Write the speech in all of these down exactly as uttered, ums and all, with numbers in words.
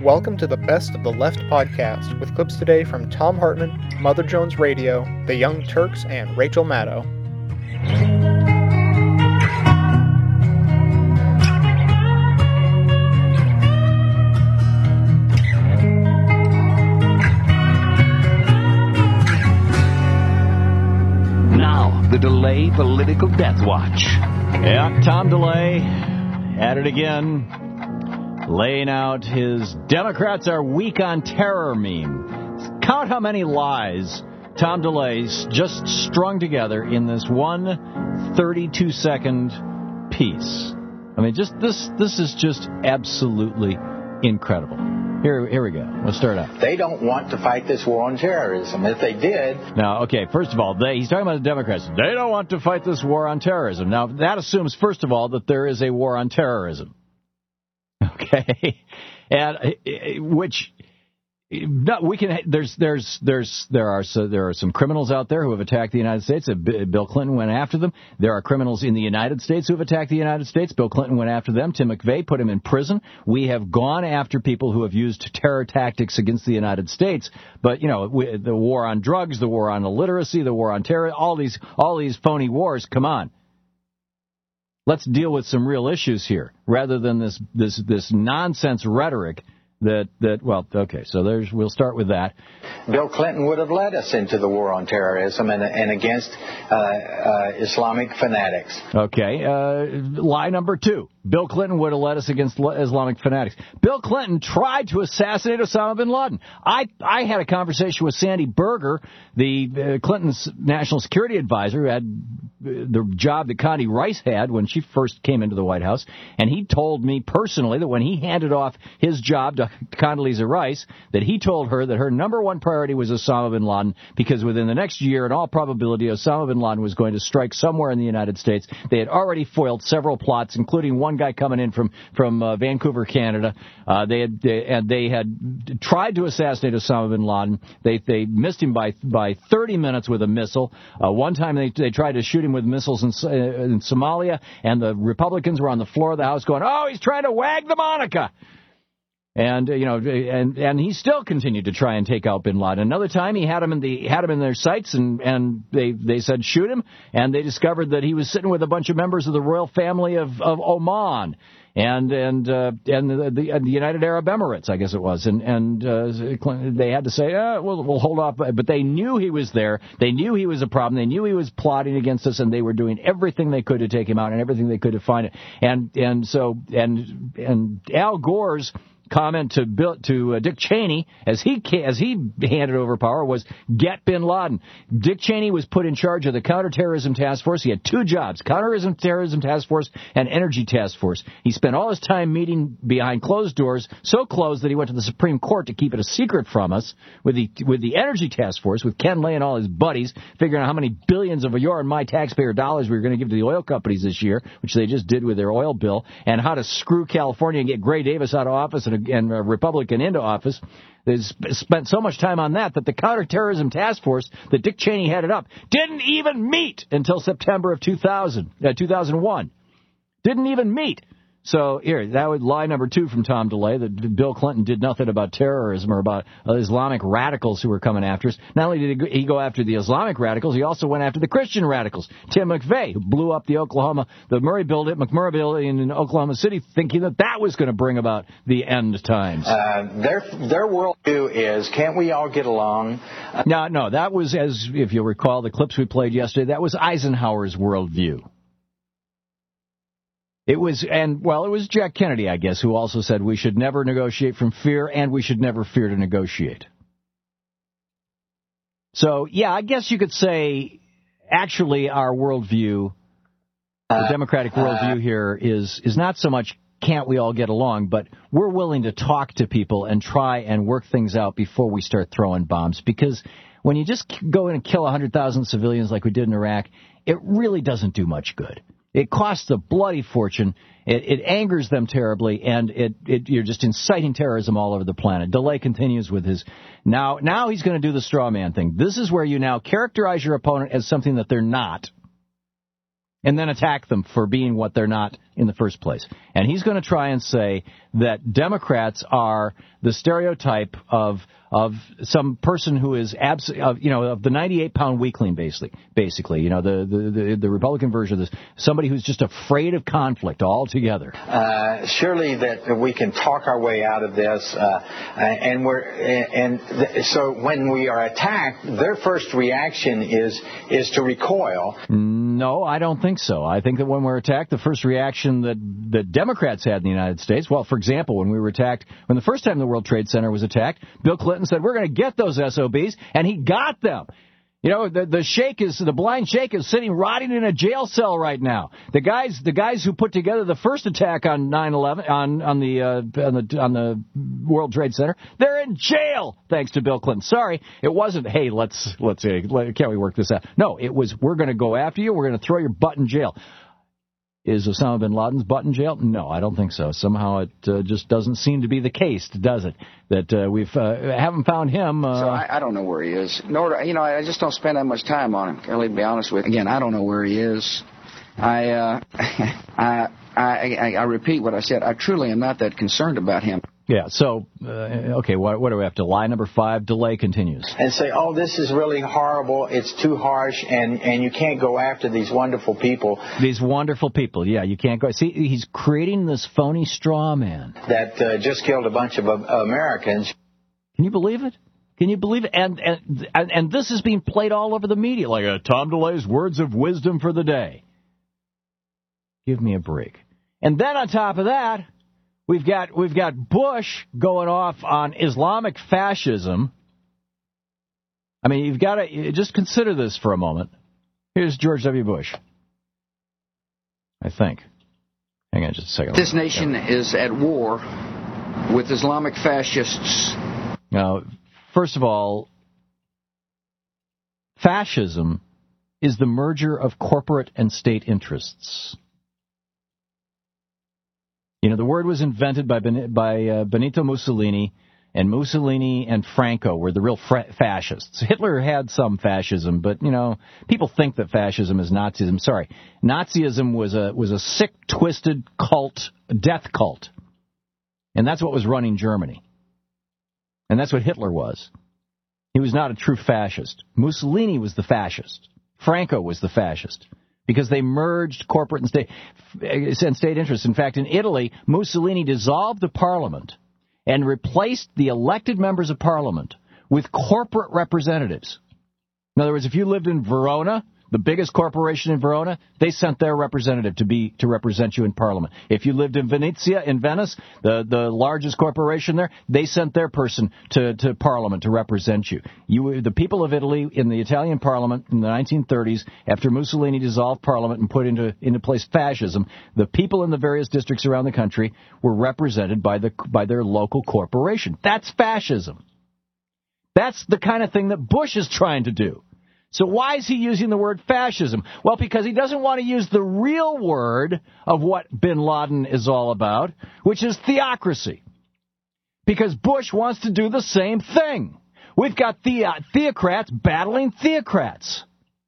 Welcome to the Best of the Left podcast, with clips today from Thom Hartmann, Mother Jones Radio, The Young Turks, and Rachel Maddow. Now, the DeLay Political Death Watch. Yeah, Tom DeLay at it again, laying out his Democrats are weak on terror meme. Count how many lies Tom DeLay's just strung together in this one thirty-two second piece. I mean, just this this is just absolutely incredible. Here, here we go. Let's start out. They don't want to fight this war on terrorism. If they did... Now, okay, first of all, they, he's talking about the Democrats. They don't want to fight this war on terrorism. Now, that assumes, first of all, that there is a war on terrorism. Okay? And which... No, we can. There's, there's, there's, there are, so there are some criminals out there who have attacked the United States. Bill Clinton went after them. There are criminals in the United States who have attacked the United States. Bill Clinton went after them. Tim McVeigh put him in prison. We have gone after people who have used terror tactics against the United States. But you know, we, the war on drugs, the war on illiteracy, the war on terror, all these, all these phony wars. Come on. Let's deal with some real issues here, rather than this, this, this nonsense rhetoric. That, that well, okay, so there's, we'll start with that. Bill Clinton would have led us into the war on terrorism and, and against uh, uh, Islamic fanatics. Okay, uh, lie number two. Bill Clinton would have led us against Islamic fanatics. Bill Clinton tried to assassinate Osama bin Laden. I, I had a conversation with Sandy Berger, the uh, Clinton's national security advisor, who had the job that Connie Rice had when she first came into the White House, and he told me personally that when he handed off his job to Condoleezza Rice, that he told her that her number one priority was Osama bin Laden, because within the next year, in all probability, Osama bin Laden was going to strike somewhere in the United States. They had already foiled several plots, including one guy coming in from from uh, Vancouver, Canada. Uh, they had they, and they had tried to assassinate Osama bin Laden. They they missed him by by thirty minutes with a missile. Uh, one time they they tried to shoot him with missiles in, uh, in Somalia, and the Republicans were on the floor of the House going, "Oh, he's trying to wag the Monica." And you know, and and he still continued to try and take out bin Laden. Another time, he had him in the had him in their sights, and and they they said shoot him, and they discovered that he was sitting with a bunch of members of the royal family of of Oman, and and uh, and the, the, the United Arab Emirates, I guess it was, and and uh, they had to say, oh, we'll we'll hold off, but they knew he was there. They knew he was a problem. They knew he was plotting against us, and they were doing everything they could to take him out, and everything they could to find it. And and so and and Al Gore's comment to Bill, to uh, Dick Cheney as he as he handed over power was get bin Laden. Dick Cheney was put in charge of the counterterrorism task force. He had two jobs: counterterrorism terrorism task force and energy task force. He spent all his time meeting behind closed doors, so closed that he went to the Supreme Court to keep it a secret from us. With the with the energy task force, with Ken Lay and all his buddies, figuring out how many billions of your and my taxpayer dollars we were going to give to the oil companies this year, which they just did with their oil bill, and how to screw California and get Gray Davis out of office and and a Republican into office. They spent so much time on that that the counterterrorism task force that Dick Cheney headed up didn't even meet until September of two thousand, uh, two thousand one. Didn't even meet. So here, that was lie number two from Tom DeLay, that Bill Clinton did nothing about terrorism or about uh, Islamic radicals who were coming after us. Not only did he go after the Islamic radicals, he also went after the Christian radicals. Tim McVeigh, who blew up the Oklahoma, the Murray building, McMurray building in Oklahoma City, thinking that that was going to bring about the end times. Uh, their their worldview is, can't we all get along? Uh, no, no, that was, as if you'll recall the clips we played yesterday, that was Eisenhower's worldview. It was, and, well, it was Jack Kennedy, I guess, who also said we should never negotiate from fear, and we should never fear to negotiate. So, yeah, I guess you could say, actually, our worldview, the Democratic worldview here is is not so much can't we all get along, but we're willing to talk to people and try and work things out before we start throwing bombs. Because when you just go in and kill one hundred thousand civilians like we did in Iraq, it really doesn't do much good. It costs a bloody fortune. It, it angers them terribly, and it, it you're just inciting terrorism all over the planet. DeLay continues with his now. Now he's going to do the straw man thing. This is where you now characterize your opponent as something that they're not, and then attack them for being what they're not in the first place. And he's going to try and say that Democrats are the stereotype of of some person who is abs- of, you know, of the ninety-eight pound weakling, basically. Basically, you know, the, the, the, the Republican version of this, somebody who's just afraid of conflict altogether. Uh, surely that we can talk our way out of this, uh, and we're and th- so when we are attacked, their first reaction is is to recoil. No, I don't think so. I think that when we're attacked, the first reaction that the Democrats had in the United States, well, for example, when we were attacked, when the first time the World Trade Center was attacked, Bill Clinton said, we're going to get those S O Bs, and he got them. You know, the the sheikh is the blind sheikh is sitting rotting in a jail cell right now. The guys the guys who put together the first attack on nine eleven on on the uh, on the on the World Trade Center, they're in jail thanks to Bill Clinton. Sorry, it wasn't, hey, let's let's uh, can't we work this out? No, it was, we're going to go after you. We're going to throw your butt in jail. Is Osama bin Laden's butt in jail? No, I don't think so. Somehow it uh, just doesn't seem to be the case, does it? That uh, we've uh, haven't found him. Uh... So I, I don't know where he is. Nor, you know, I just don't spend that much time on him. I'll be honest with you. Again, I don't know where he is. I, uh, I, I, I, I repeat what I said. I truly am not that concerned about him. Yeah, so, uh, okay, what, what do we have to? Lie number five, delay continues. And say, oh, this is really horrible, it's too harsh, and, and you can't go after these wonderful people. These wonderful people, yeah, you can't go. See, he's creating this phony straw man. That uh, just killed a bunch of uh, Americans. Can you believe it? Can you believe it? And, and, and, and this is being played all over the media, like uh, Tom DeLay's words of wisdom for the day. Give me a break. And then on top of that, We've got we've got Bush going off on Islamic fascism. I mean, you've got to just consider this for a moment. Here's George W. Bush, I think. Hang on just a second. This nation is at war with Islamic fascists. Now, first of all, fascism is the merger of corporate and state interests. You know, the word was invented by by uh, Benito Mussolini, and Mussolini and Franco were the real fra- fascists. Hitler had some fascism, but, you know, people think that fascism is Nazism. Sorry, Nazism was a was a sick, twisted cult, death cult. And that's what was running Germany. And that's what Hitler was. He was not a true fascist. Mussolini was the fascist. Franco was the fascist. Because they merged corporate and state and state interests. In fact, in Italy, Mussolini dissolved the parliament and replaced the elected members of parliament with corporate representatives. In other words, if you lived in Verona, the biggest corporation in Verona, they sent their representative to be to represent you in Parliament. If you lived in Venezia, in Venice, the, the largest corporation there, they sent their person to, to Parliament to represent you. You, the people of Italy in the Italian Parliament in the nineteen thirties, after Mussolini dissolved Parliament and put into into place fascism, the people in the various districts around the country were represented by the by their local corporation. That's fascism. That's the kind of thing that Bush is trying to do. So why is he using the word fascism? Well, because he doesn't want to use the real word of what bin Laden is all about, which is theocracy. Because Bush wants to do the same thing. We've got the- theocrats battling theocrats.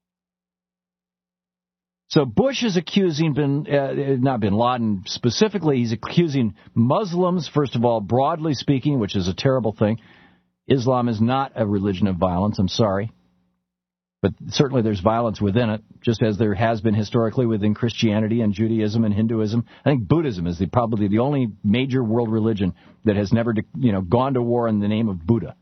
So Bush is accusing bin, uh, not bin Laden specifically, he's accusing Muslims, first of all, broadly speaking, which is a terrible thing. Islam is not a religion of violence, I'm sorry. But certainly there's violence within it, just as there has been historically within Christianity and Judaism and Hinduism. I think Buddhism is the, probably the only major world religion that has never, you know, gone to war in the name of Buddha.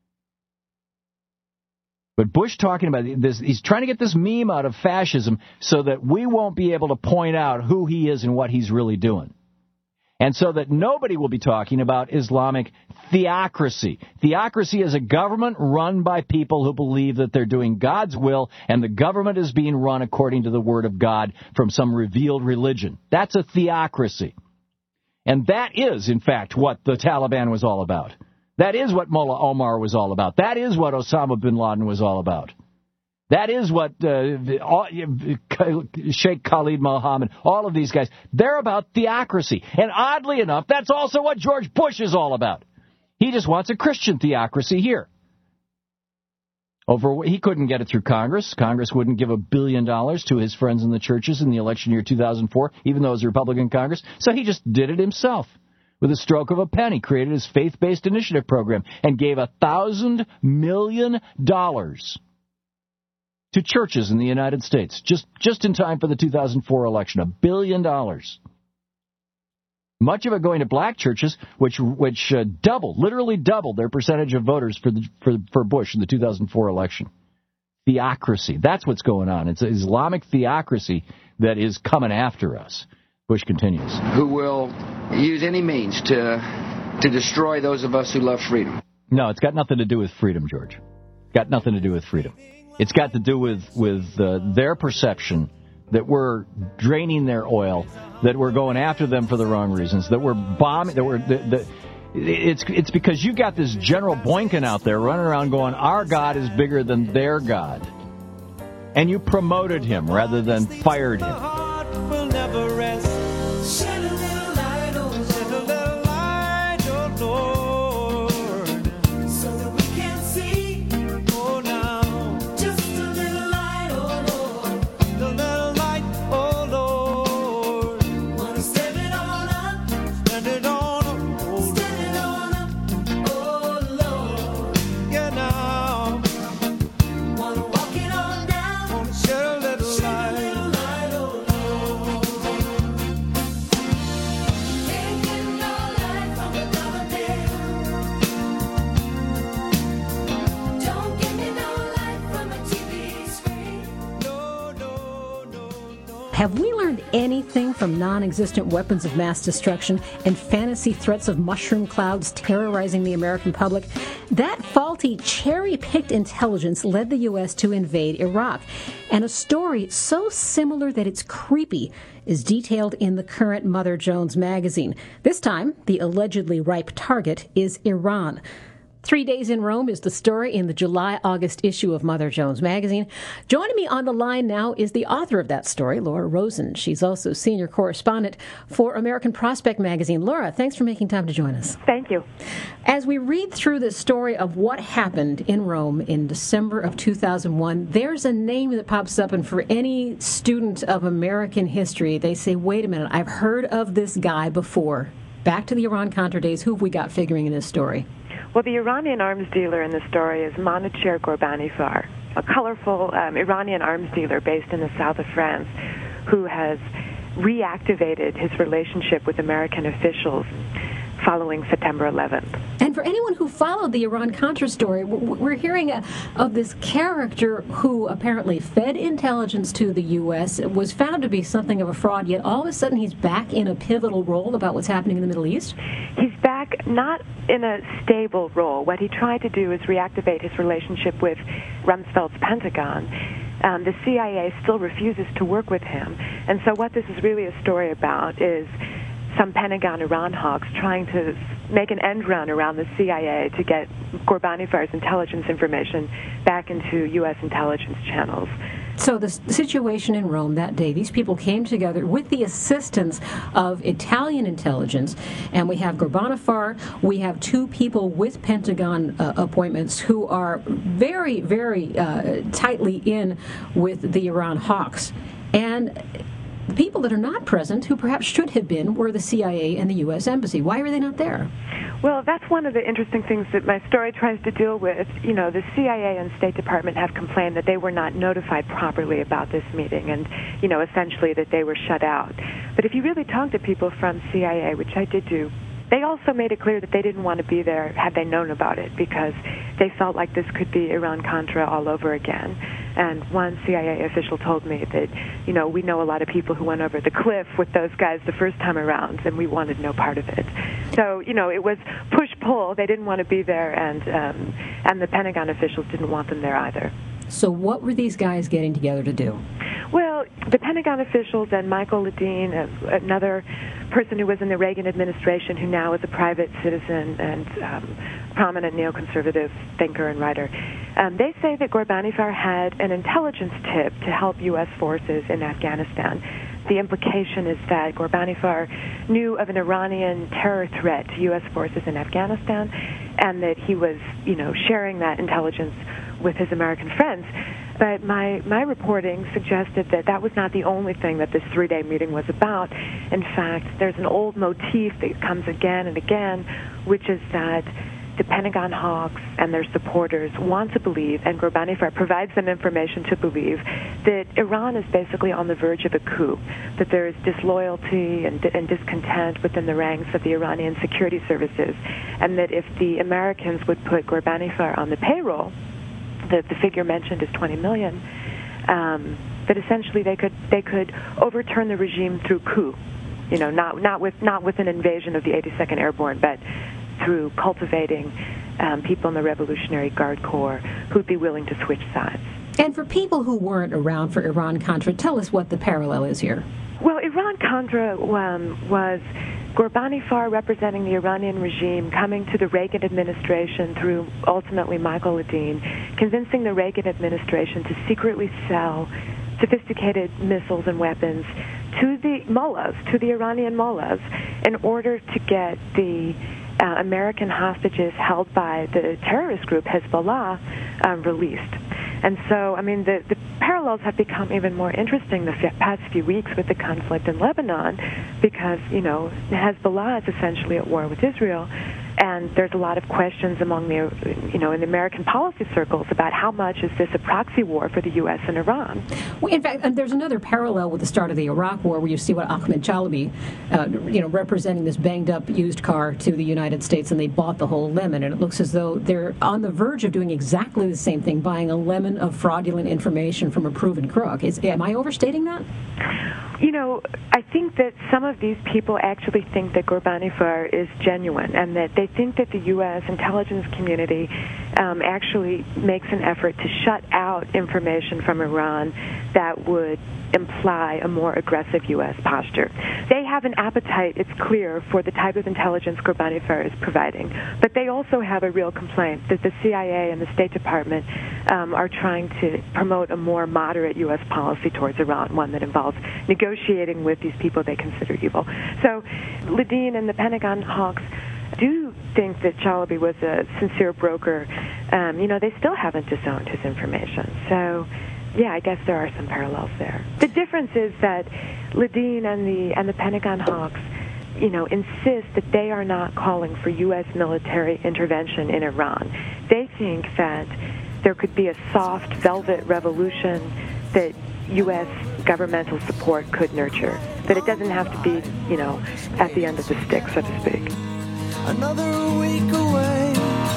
But Bush talking about this, he's trying to get this meme out of fascism so that we won't be able to point out who he is and what he's really doing. And so that nobody will be talking about Islamic theocracy. Theocracy is a government run by people who believe that they're doing God's will, and the government is being run according to the Word of God from some revealed religion. That's a theocracy. And that is, in fact, what the Taliban was all about. That is what Mullah Omar was all about. That is what Osama bin Laden was all about. That is what uh, Sheikh Khalid Mohammed, all of these guys, they're about theocracy. And oddly enough, that's also what George Bush is all about. He just wants a Christian theocracy here. Over he couldn't get it through Congress. Congress wouldn't give a billion dollars to his friends in the churches in the election year two thousand four, even though it was a Republican Congress. So he just did it himself. With a stroke of a pen, he created his faith-based initiative program and gave a thousand million dollars to churches in the United States, just just in time for the two thousand four election, a billion dollars. Much of it going to black churches, which which uh, doubled, literally doubled their percentage of voters for the for for Bush in the two thousand four election. Theocracy, that's what's going on. It's an Islamic theocracy that is coming after us. Bush continues. Who will use any means to to destroy those of us who love freedom. No, it's got nothing to do with freedom, George. Got nothing to do with freedom. It's got to do with, with uh, their perception that we're draining their oil, that we're going after them for the wrong reasons, that we're bombing, that we're... That, that, it's it's because you got this General Boykin out there running around going, our God is bigger than their God. And you promoted him rather than fired him. Have we learned anything from non-existent weapons of mass destruction and fantasy threats of mushroom clouds terrorizing the American public? That faulty, cherry-picked intelligence led the U S to invade Iraq. And a story so similar that it's creepy is detailed in the current Mother Jones magazine. This time, the allegedly ripe target is Iran. Three Days in Rome is the story in the July-August issue of Mother Jones magazine. Joining me on the line now is the author of that story, Laura Rosen. She's also senior correspondent for American Prospect magazine. Laura, thanks for making time to join us. Thank you. As we read through the story of what happened in Rome in December of two thousand one, there's a name that pops up, and for any student of American history, they say, wait a minute, I've heard of this guy before. Back to the Iran-Contra days, who have we got figuring in this story? Well, the Iranian arms dealer in the story is Monachir Ghorbanifar, a colorful um, Iranian arms dealer based in the south of France who has reactivated his relationship with American officials following September eleventh. And for anyone who followed the Iran-Contra story, we're hearing of this character who apparently fed intelligence to the U S, was found to be something of a fraud, yet all of a sudden he's back in a pivotal role about what's happening in the Middle East? He's back not in a stable role. What he tried to do is reactivate his relationship with Rumsfeld's Pentagon. Um, the C I A still refuses to work with him. And so what this is really a story about is some Pentagon Iran hawks trying to make an end run around the C I A to get Ghorbanifar intelligence information back into U S intelligence channels. So the situation in Rome that day, these people came together with the assistance of Italian intelligence, and we have Ghorbanifar, we have two people with Pentagon uh, appointments who are very, very uh, tightly in with the Iran hawks. And the people that are not present, who perhaps should have been, were the C I A and the U S Embassy. Why are they not there? Well, that's one of the interesting things that my story tries to deal with. You know, the C I A and State Department have complained that they were not notified properly about this meeting and, you know, essentially that they were shut out. But if you really talk to people from C I A, which I did do, they also made it clear that they didn't want to be there had they known about it because they felt like this could be Iran-Contra all over again. And one C I A official told me that, you know, we know a lot of people who went over the cliff with those guys the first time around, and we wanted no part of it. So, you know, it was push-pull. They didn't want to be there, and um, and the Pentagon officials didn't want them there either. So what were these guys getting together to do? Well, the Pentagon officials and Michael Ledeen, another person who was in the Reagan administration who now is a private citizen and um, prominent neoconservative thinker and writer, um, they say that Ghorbanifar had an intelligence tip to help U S forces in Afghanistan. The implication is that Ghorbanifar knew of an Iranian terror threat to U S forces in Afghanistan and that he was, you know, sharing that intelligence with his American friends. But my, my reporting suggested that that was not the only thing that this three-day meeting was about. In fact, there's an old motif that comes again and again, which is that the Pentagon hawks and their supporters want to believe, and Ghorbanifar provides them information to believe, that Iran is basically on the verge of a coup, that there is disloyalty and, and discontent within the ranks of the Iranian security services, and that if the Americans would put Ghorbanifar on the payroll, the, the figure mentioned is twenty million, um, that essentially they could they could overturn the regime through coup, you know, not not with not with an invasion of the eighty-second Airborne, but through cultivating um, people in the Revolutionary Guard Corps who'd be willing to switch sides. And for people who weren't around for Iran-Contra, tell us what the parallel is here. Well, Iran-Contra um, was Ghorbanifar representing the Iranian regime coming to the Reagan administration through ultimately Michael Ledeen, convincing the Reagan administration to secretly sell sophisticated missiles and weapons to the mullahs, to the Iranian mullahs, in order to get the Uh, American hostages held by the terrorist group Hezbollah uh, released. And so, I mean, the, the parallels have become even more interesting the f- past few weeks with the conflict in Lebanon because, you know, Hezbollah is essentially at war with Israel, and there's a lot of questions among the, you know, in the American policy circles about how much is this a proxy war for the U S and Iran. Well, in fact, there's another parallel with the start of the Iraq War where you see what Ahmed Chalabi, uh, you know, representing this banged-up used car to the United States, and they bought the whole lemon, and it looks as though they're on the verge of doing exactly the same thing, buying a lemon of fraudulent information from a proven crook. Is, am I overstating that? You know, I think that some of these people actually think that Ghorbanifar is genuine and that they think that the U S intelligence community um, actually makes an effort to shut out information from Iran that would imply a more aggressive U S posture. They have an appetite, it's clear, for the type of intelligence Ghorbanifar is providing, but they also have a real complaint that the C I A and the State Department um, are trying to promote a more moderate U S policy towards Iran, one that involves negotiating with these people they consider evil. So Ledeen and the Pentagon hawks do think that Chalabi was a sincere broker. Um, you know, they still haven't disowned his information. So, yeah, I guess there are some parallels there. The difference is that Ledeen and the and the Pentagon hawks, you know, insist that they are not calling for U S military intervention in Iran. They think that there could be a soft velvet revolution that U S governmental support could nurture, that it doesn't have to be, you know, at the end of the stick, so to speak. Another week away,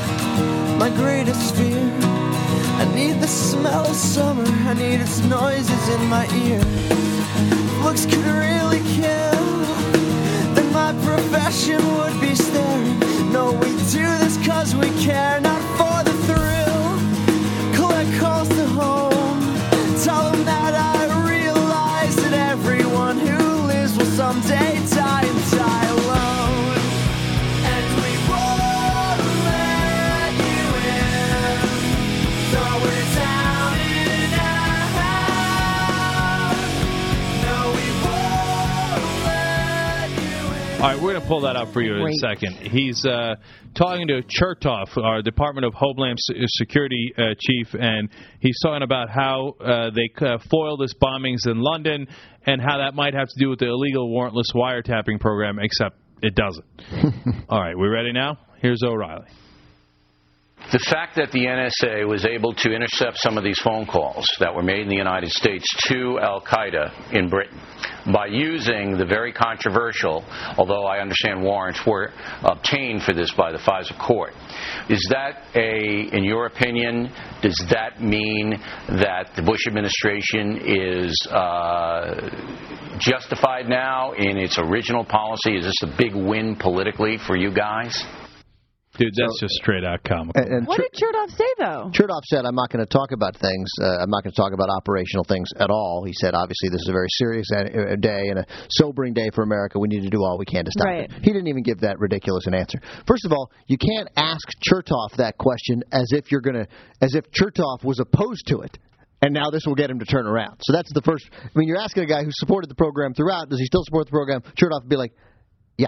my greatest fear. I need the smell of summer, I need its noises in my ear. Looks could really kill, then my profession would be staring. No, we do this cause we care, not for the thrill. Collect calls to home, tell them that I realize that everyone who lives will someday die and die alone. And we won't let you in, though we're down and out. No, we won't let you in. All right, we're going to pull that up for you in Great. a second. He's uh, talking to Chertoff, our Department of Homeland Security uh, chief, and he's talking about how uh, they uh, foiled this bombings in London and how that might have to do with the illegal warrantless wiretapping program, except it doesn't. All right, we ready now? Here's O'Reilly. The fact that the N S A was able to intercept some of these phone calls that were made in the United States to Al-Qaeda in Britain by using the very controversial, although I understand warrants were obtained for this by the FISA court, is that a, in your opinion, does that mean that the Bush administration is uh, justified now in its original policy? Is this a big win politically for you guys? Dude, that's so, just straight out comical. And, and what did Chertoff say, though? Chertoff said, I'm not going to talk about things. Uh, I'm not going to talk about operational things at all. He said, obviously, this is a very serious day and a sobering day for America. We need to do all we can to stop right. it. He didn't even give that ridiculous an answer. First of all, you can't ask Chertoff that question as if you're going to, as if Chertoff was opposed to it. And now this will get him to turn around. So that's the first. I mean, you're asking a guy who supported the program throughout, does he still support the program? Chertoff would be like, yeah.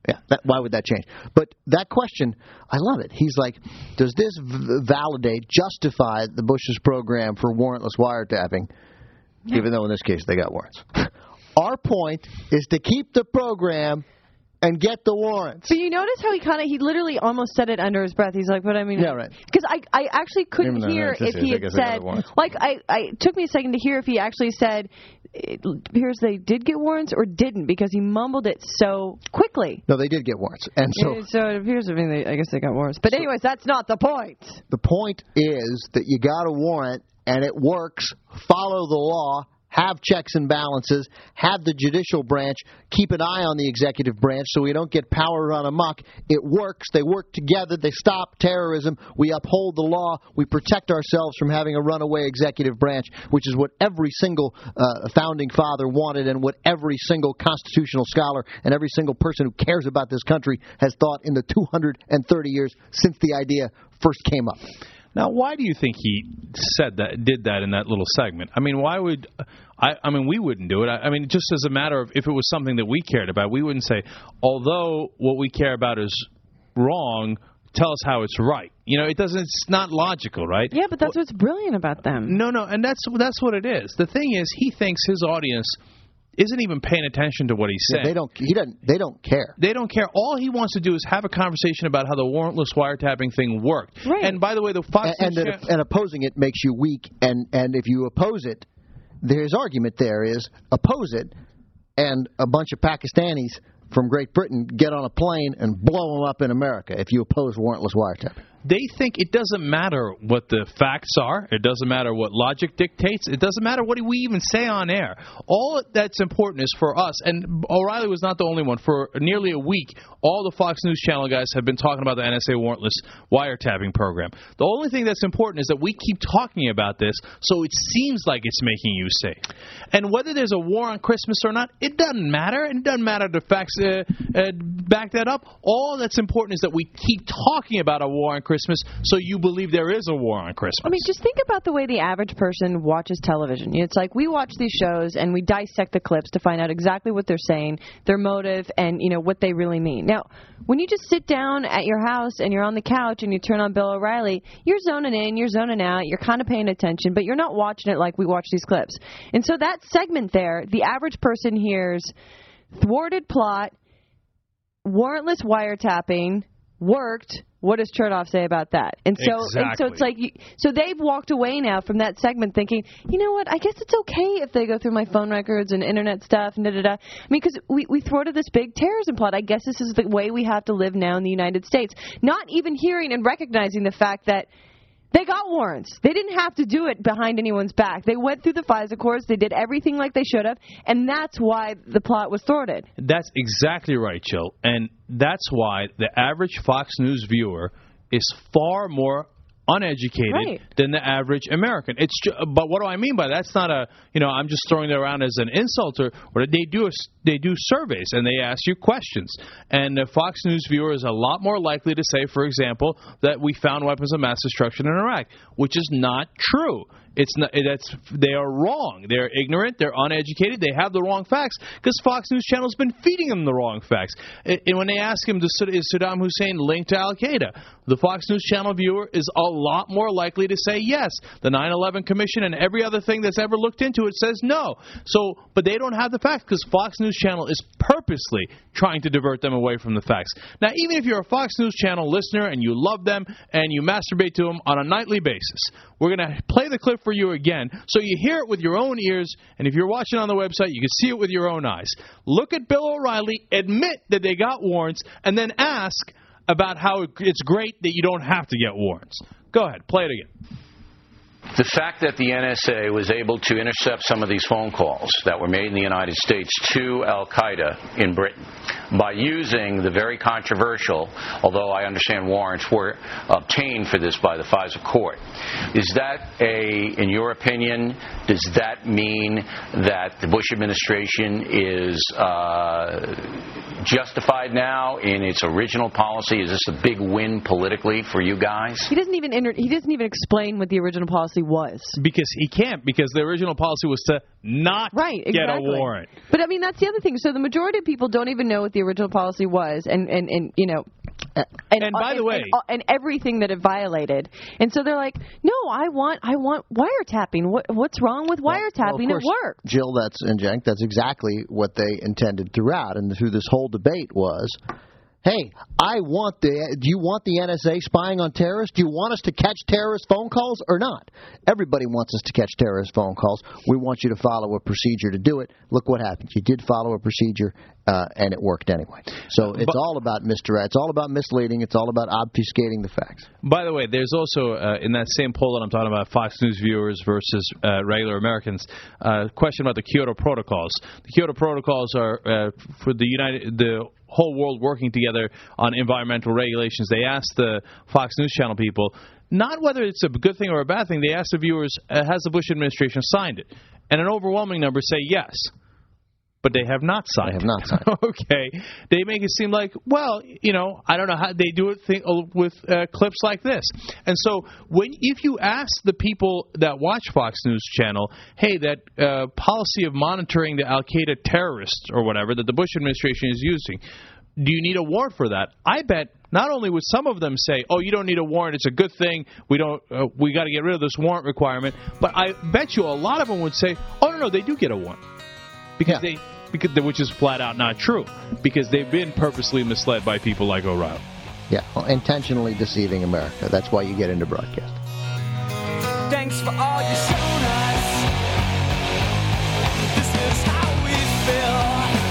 Yeah, that, why would that change? But that question, I love it. He's like, does this v- validate, justify the Bush's program for warrantless wiretapping, yeah. even though in this case they got warrants? Our point is to keep the program and get the warrants. But you notice how he kind of, he literally almost said it under his breath. He's like, but I mean, yeah, right. Because I, I actually couldn't Even hear if he had said, like, I, I, it took me a second to hear if he actually said, it appears they did get warrants or didn't, because he mumbled it so quickly. No, they did get warrants. And so, yeah, so it appears, I mean, they, I guess they got warrants. But so, anyways, that's not the point. The point is that you got a warrant and it works, follow the law, have checks and balances, have the judicial branch, keep an eye on the executive branch so we don't get power run amok. It works. They work together. They stop terrorism. We uphold the law. We protect ourselves from having a runaway executive branch, which is what every single uh, founding father wanted and what every single constitutional scholar and every single person who cares about this country has thought in the two hundred thirty years since the idea first came up. Now, why do you think he said that, did that in that little segment? I mean, why would I? I mean, we wouldn't do it. I, I mean, just as a matter of if it was something that we cared about, we wouldn't say, although what we care about is wrong, tell us how it's right. You know, it doesn't. It's not logical, right? Yeah, but that's well, what's brilliant about them. No, no, and that's that's what it is. The thing is, he thinks his audience isn't even paying attention to what he's saying. Yeah, they don't. He doesn't. They don't care. They don't care. All he wants to do is have a conversation about how the warrantless wiretapping thing worked. Right. And by the way, the Fox and and, that, and opposing it makes you weak. And and if you oppose it, his argument there is oppose it, and a bunch of Pakistanis from Great Britain get on a plane and blow them up in America if you oppose warrantless wiretapping. They think it doesn't matter what the facts are. It doesn't matter what logic dictates. It doesn't matter what we even say on air. All that's important is for us, and O'Reilly was not the only one. For nearly a week, all the Fox News Channel guys have been talking about the N S A warrantless wiretapping program. The only thing that's important is that we keep talking about this so it seems like it's making you safe. And whether there's a war on Christmas or not, it doesn't matter. It doesn't matter the facts uh, uh, back that up. All that's important is that we keep talking about a war on Christmas so you believe there is a war on Christmas. I mean, just think about the way the average person watches television. It's like we watch these shows and we dissect the clips to find out exactly what they're saying, their motive, and, you know, what they really mean. Now, when you just sit down at your house and you're on the couch and you turn on Bill O'Reilly, you're zoning in, you're zoning out, you're kind of paying attention, but you're not watching it like we watch these clips. And so that segment there, the average person hears thwarted plot, warrantless wiretapping, worked. What does Chertoff say about that? And so, exactly. and so it's like, you, so they've walked away now from that segment thinking, you know what? I guess it's okay if they go through my phone records and internet stuff and da da da. I mean, because we we thwarted this big terrorism plot. I guess this is the way we have to live now in the United States. Not even hearing and recognizing the fact that they got warrants. They didn't have to do it behind anyone's back. They went through the FISA courts. They did everything like they should have, and that's why the plot was thwarted. That's exactly right, Jill. And that's why the average Fox News viewer is far more uneducated right. than the average American. It's ju- but what do I mean by that? That's not a, you know, I'm just throwing it around as an insulter. But they do a, they do surveys and they ask you questions. And the Fox News viewer is a lot more likely to say, for example, that we found weapons of mass destruction in Iraq, which is not true. It's not. That's they are wrong. They're ignorant. They're uneducated. They have the wrong facts because Fox News Channel has been feeding them the wrong facts. And when they ask him, is Saddam Hussein linked to Al Qaeda, the Fox News Channel viewer is a lot more likely to say yes. The nine eleven Commission and every other thing that's ever looked into it says no. So, but they don't have the facts because Fox News Channel is purposely trying to divert them away from the facts. Now, even if you're a Fox News Channel listener and you love them and you masturbate to them on a nightly basis, we're going to play the clip for you again so you hear it with your own ears, and if you're watching on the website, you can see it with your own eyes. Look at Bill O'Reilly, admit that they got warrants, and then ask about how it's great that you don't have to get warrants. Go ahead, play it again. The fact that the N S A was able to intercept some of these phone calls that were made in the United States to Al Qaeda in Britain by using the very controversial, although I understand warrants were obtained for this by the FISA court, is that a, in your opinion, does that mean that the Bush administration is uh, justified now in its original policy? Is this a big win politically for you guys? He doesn't even inter- he doesn't even explain what the original policy policy was. Because he can't, because the original policy was to not right, get exactly. a warrant. But, I mean, that's the other thing. So the majority of people don't even know what the original policy was, and, and, and you know... And, and by uh, the way, and, and, and everything that it violated, and so they're like, "No, I want, I want wiretapping. What, what's wrong with wiretapping? Well, it worked." Jill, that's and Jenk, that's exactly what they intended throughout, and through this whole debate was, hey, I want the. Do you want the N S A spying on terrorists? Do you want us to catch terrorist phone calls or not? Everybody wants us to catch terrorist phone calls. We want you to follow a procedure to do it. Look what happened. You did follow a procedure, uh, and it worked anyway. So it's but, all about misdirect. It's all about misleading. It's all about obfuscating the facts. By the way, there's also, uh, in that same poll that I'm talking about, Fox News viewers versus uh, regular Americans, a uh, question about the Kyoto Protocols. The Kyoto Protocols are uh, for the United, the whole world working together on environmental regulations. They asked the Fox News Channel people, not whether it's a good thing or a bad thing, they asked the viewers, uh, has the Bush administration signed it? And an overwhelming number say yes. But they have not signed. They have not signed. Okay. They make it seem like, well, you know, I don't know how they do it th- with uh, clips like this. And so when if you ask the people that watch Fox News Channel, hey, that uh, policy of monitoring the Al-Qaeda terrorists or whatever that the Bush administration is using, do you need a warrant for that? I bet not only would some of them say, oh, you don't need a warrant, it's a good thing, we don't, uh, we got to get rid of this warrant requirement, but I bet you a lot of them would say, oh, no, no, they do get a warrant. Because yeah. they, because which is flat out not true, because they've been purposely misled by people like O'Reilly. Yeah, well, intentionally deceiving America. That's why you get into broadcast. Thanks for all you shown us. This is how we feel.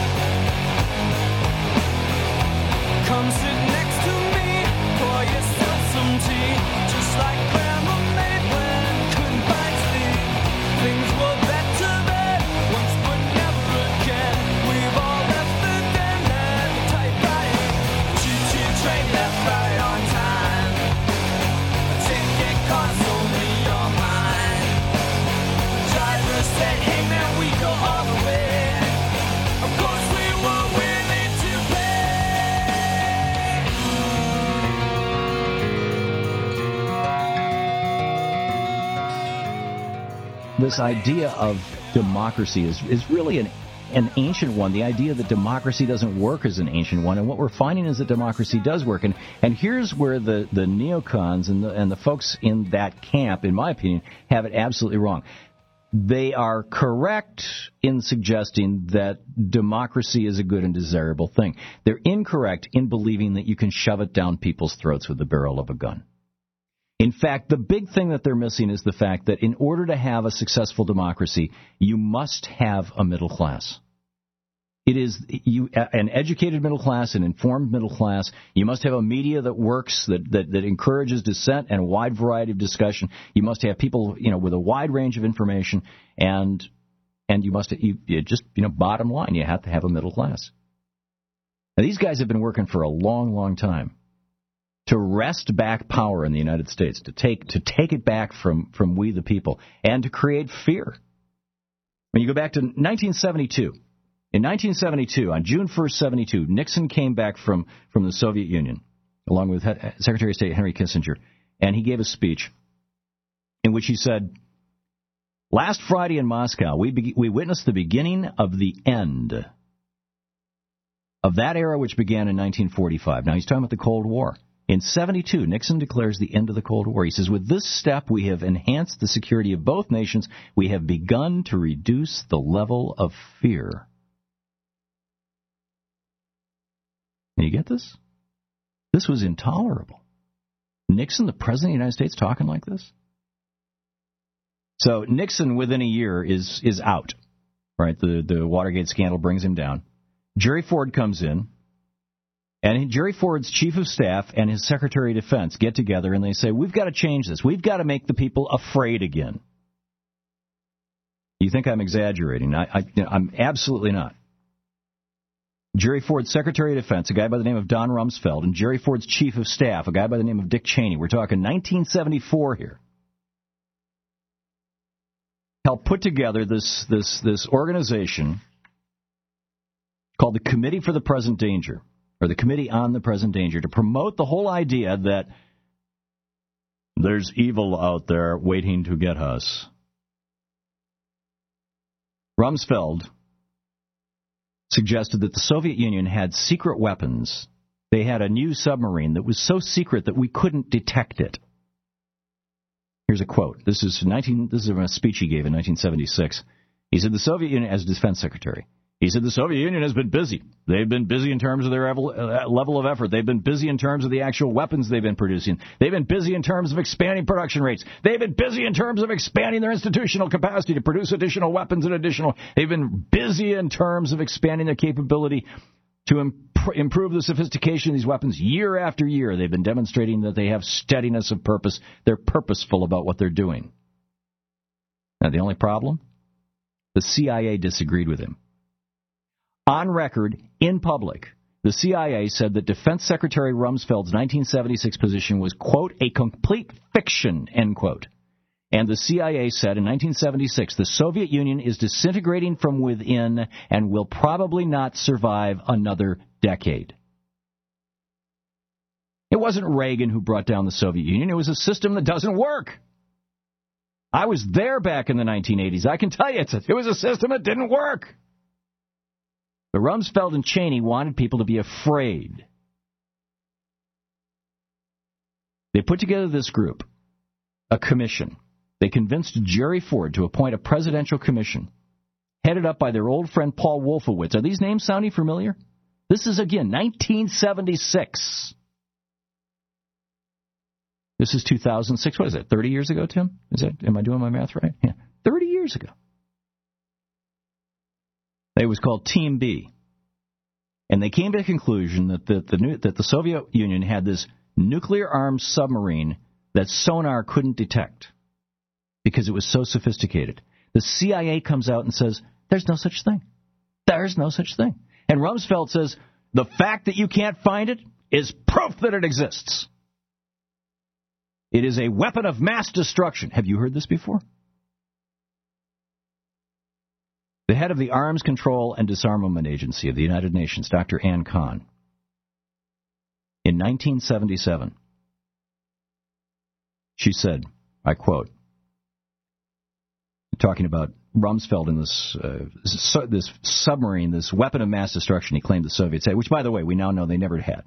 Come sit next to me, pour yourself some tea, just like Grandma made when couldn't find sleep. Things were better then, once but never again. We've all left the den and the typewriting. Choo-choo train left right on time. A ticket costs only your mind. The driver said, hey man, we go all the way. Of course we were willing to pay. This idea of democracy is, is really an, an ancient one. The idea that democracy doesn't work is an ancient one. And what we're finding is that democracy does work. And, and here's where the, the neocons and the, and the folks in that camp, in my opinion, have it absolutely wrong. They are correct in suggesting that democracy is a good and desirable thing. They're incorrect in believing that you can shove it down people's throats with the barrel of a gun. In fact, the big thing that they're missing is the fact that in order to have a successful democracy, you must have a middle class. It is you, an educated middle class, an informed middle class. You must have a media that works, that, that, that encourages dissent and a wide variety of discussion. You must have people, you know, with a wide range of information, and and you must you, you just, you know, bottom line, you have to have a middle class. Now, these guys have been working for a long, long time to wrest back power in the United States, to take to take it back from, from we the people, and to create fear. When you go back to nineteen seventy-two, in nineteen seventy-two, on June first, seventy-two, Nixon came back from, from the Soviet Union, along with Secretary of State Henry Kissinger, and he gave a speech in which he said, last Friday in Moscow, we be, we witnessed the beginning of the end of that era which began in nineteen forty-five. Now, he's talking about the Cold War. In seventy-two, Nixon declares the end of the Cold War. He says, with this step, we have enhanced the security of both nations. We have begun to reduce the level of fear. You get this? This was intolerable. Nixon, the President of the United States, talking like this? So Nixon, within a year, is is out. Right? The, the Watergate scandal brings him down. Jerry Ford comes in. And Jerry Ford's chief of staff and his Secretary of Defense get together and they say, we've got to change this. We've got to make the people afraid again. You think I'm exaggerating? I, I, I'm absolutely not. Jerry Ford's Secretary of Defense, a guy by the name of Don Rumsfeld, and Jerry Ford's chief of staff, a guy by the name of Dick Cheney. We're talking nineteen seventy-four here. Helped put together this, this, this organization called the Committee for the Present Danger, or the Committee on the Present Danger, to promote the whole idea that There's evil out there waiting to get us. Rumsfeld suggested that the Soviet Union had secret weapons. They had a new submarine that was so secret that we couldn't detect it. Here's a quote. This is nineteen. This is a speech he gave in nineteen seventy-six. He said the Soviet Union, as defense secretary, he said the Soviet Union has been busy. They've been busy in terms of their level of effort. They've been busy in terms of the actual weapons they've been producing. They've been busy in terms of expanding production rates. They've been busy in terms of expanding their institutional capacity to produce additional weapons and additional. They've been busy in terms of expanding their capability to imp- improve the sophistication of these weapons. Year after year, they've been demonstrating that they have steadiness of purpose. They're purposeful about what they're doing. Now, the only problem? The C I A disagreed with him. On record, in public, the C I A said that Defense Secretary Rumsfeld's nineteen seventy-six position was, quote, a complete fiction, end quote. And the C I A said in nineteen seventy-six, the Soviet Union is disintegrating from within and will probably not survive another decade. It wasn't Reagan who brought down the Soviet Union. It was a system that doesn't work. I was there back in the nineteen eighties. I can tell you, it was a system that didn't work. But Rumsfeld and Cheney wanted people to be afraid. They put together this group, a commission. They convinced Jerry Ford to appoint a presidential commission, headed up by their old friend Paul Wolfowitz. Are these names sounding familiar? This is, again, nineteen seventy-six. This is two thousand six. What is it, thirty years ago, Tim? Is that, am I doing my math right? Yeah, thirty years ago. It was called Team B. And they came to the conclusion that the, the new, that the Soviet Union had this nuclear-armed submarine that sonar couldn't detect because it was so sophisticated. The C I A comes out and says, there's no such thing. There's no such thing. And Rumsfeld says, the fact that you can't find it is proof that it exists. It is a weapon of mass destruction. Have you heard this before? The head of the Arms Control and Disarmament Agency of the United Nations, Doctor Ann Kahn, in nineteen seventy-seven, she said, I quote, talking about Rumsfeld and this uh, su- this submarine, this weapon of mass destruction he claimed the Soviets had, which, by the way, we now know they never had.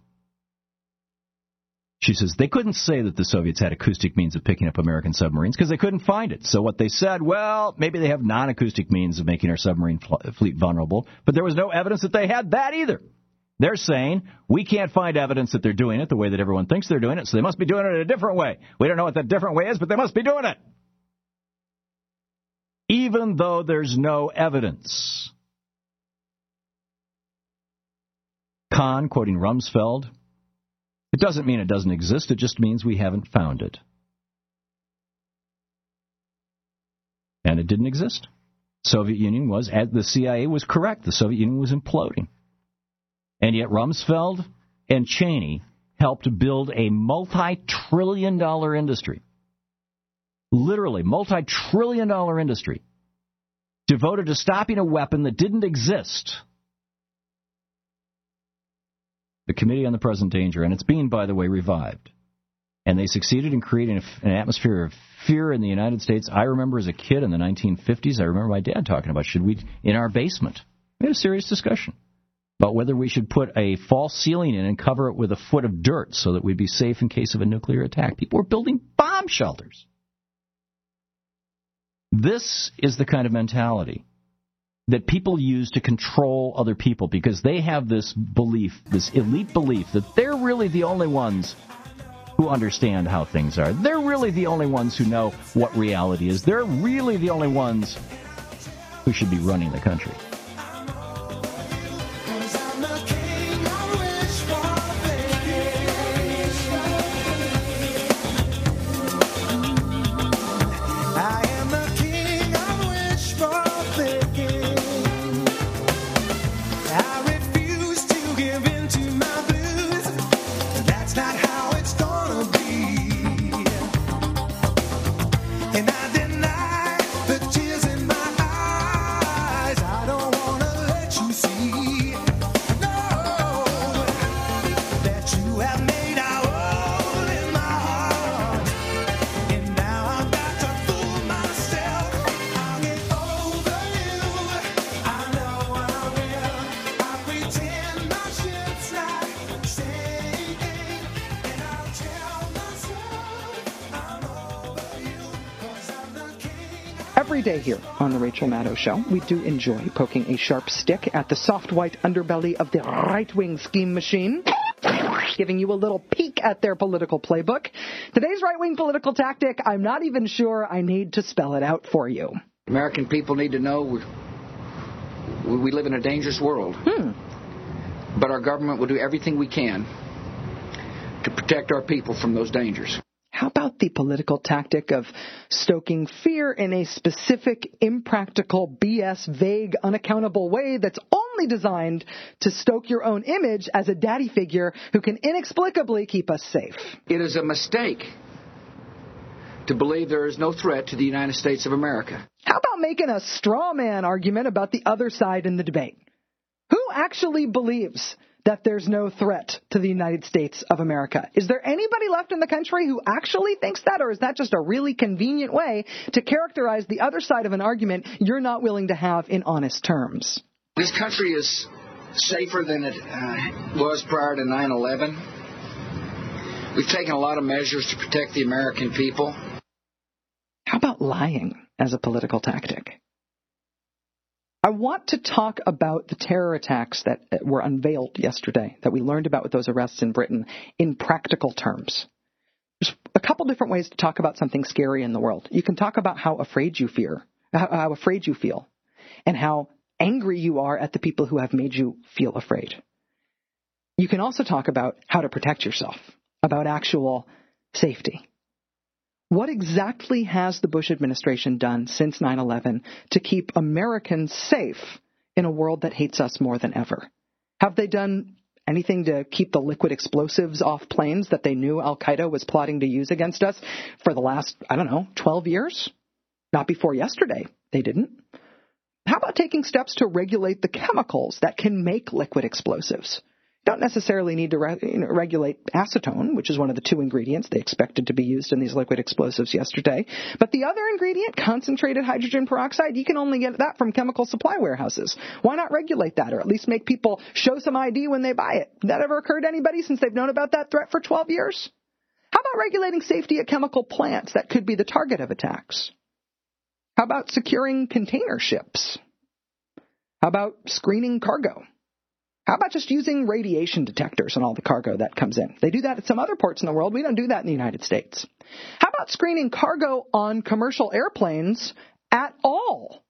She says, they couldn't say that the Soviets had acoustic means of picking up American submarines because they couldn't find it. So what they said, well, maybe they have non-acoustic means of making our submarine fl- fleet vulnerable, but there was no evidence that they had that either. They're saying, we can't find evidence that they're doing it the way that everyone thinks they're doing it, so they must be doing it in a different way. We don't know what that different way is, but they must be doing it. Even though there's no evidence. Kahn, quoting Rumsfeld, it doesn't mean it doesn't exist, it just means we haven't found it. And it didn't exist. Soviet Union was, as the C I A was correct, the Soviet Union was imploding. And yet Rumsfeld and Cheney helped build a multi-trillion dollar industry. Literally, multi-trillion dollar industry devoted to stopping a weapon that didn't exist. The Committee on the Present Danger, and it's being, by the way, revived. And they succeeded in creating an atmosphere of fear in the United States. I remember as a kid in the nineteen fifties, I remember my dad talking about, should we, in our basement, we had a serious discussion about whether we should put a false ceiling in and cover it with a foot of dirt so that we'd be safe in case of a nuclear attack. People were building bomb shelters. This is the kind of mentality that people use to control other people because they have this belief, this elite belief, that they're really the only ones who understand how things are. They're really the only ones who know what reality is. They're really the only ones who should be running the country. And I deny the tears in my eyes. I don't every day here on the Rachel Maddow Show. We do enjoy poking a sharp stick at the soft white underbelly of the right-wing scheme machine, giving you a little peek at their political playbook. Today's right-wing political tactic, I'm not even sure I need to spell it out for you. American people need to know we, we live in a dangerous world. Hmm. But our government will do everything we can to protect our people from those dangers. How about the political tactic of stoking fear in a specific, impractical, B S, vague, unaccountable way that's only designed to stoke your own image as a daddy figure who can inexplicably keep us safe? It is a mistake to believe there is no threat to the United States of America. How about making a straw man argument about the other side in the debate? Who actually believes that there's no threat to the United States of America? Is there anybody left in the country who actually thinks that, or is that just a really convenient way to characterize the other side of an argument you're not willing to have in honest terms? This country is safer than it uh, was prior to nine eleven. We've taken a lot of measures to protect the American people. How about lying as a political tactic? I want to talk about the terror attacks that were unveiled yesterday, that we learned about with those arrests in Britain, in practical terms. There's a couple different ways to talk about something scary in the world. You can talk about how afraid you fear, how afraid you feel, and how angry you are at the people who have made you feel afraid. You can also talk about how to protect yourself, about actual safety. What exactly has the Bush administration done since nine eleven to keep Americans safe in a world that hates us more than ever? Have they done anything to keep the liquid explosives off planes that they knew al-Qaeda was plotting to use against us for the last, I don't know, twelve years? Not before yesterday, they didn't. How about taking steps to regulate the chemicals that can make liquid explosives? Don't necessarily need to re- you know, regulate acetone, which is one of the two ingredients they expected to be used in these liquid explosives yesterday. But the other ingredient, concentrated hydrogen peroxide, you can only get that from chemical supply warehouses. Why not regulate that, or at least make people show some I D when they buy it? That ever occurred to anybody since they've known about that threat for twelve years? How about regulating safety at chemical plants that could be the target of attacks? How about securing container ships? How about screening cargo? How about just using radiation detectors on all the cargo that comes in? They do that at some other ports in the world. We don't do that in the United States. How about screening cargo on commercial airplanes at all?